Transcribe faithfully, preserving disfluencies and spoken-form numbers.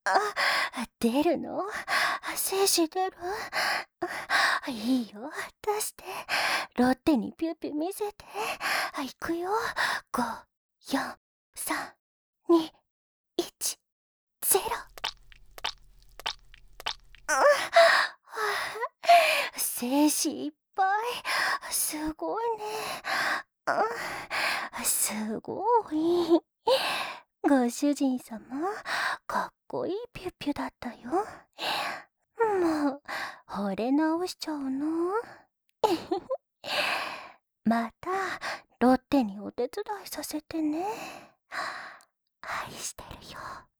あ、出るの？精子出る？いいよ、出して。ロッテにピューピュー見せて。あ、いくよ。ご、よん、さん、に、いち、ゼロ。精子いっぱい。すごいね。すごい。ご主人様、かっこいいピュッピュだったよ。もう、惚れ直しちゃうの？また、ロッテにお手伝いさせてね。愛してるよ。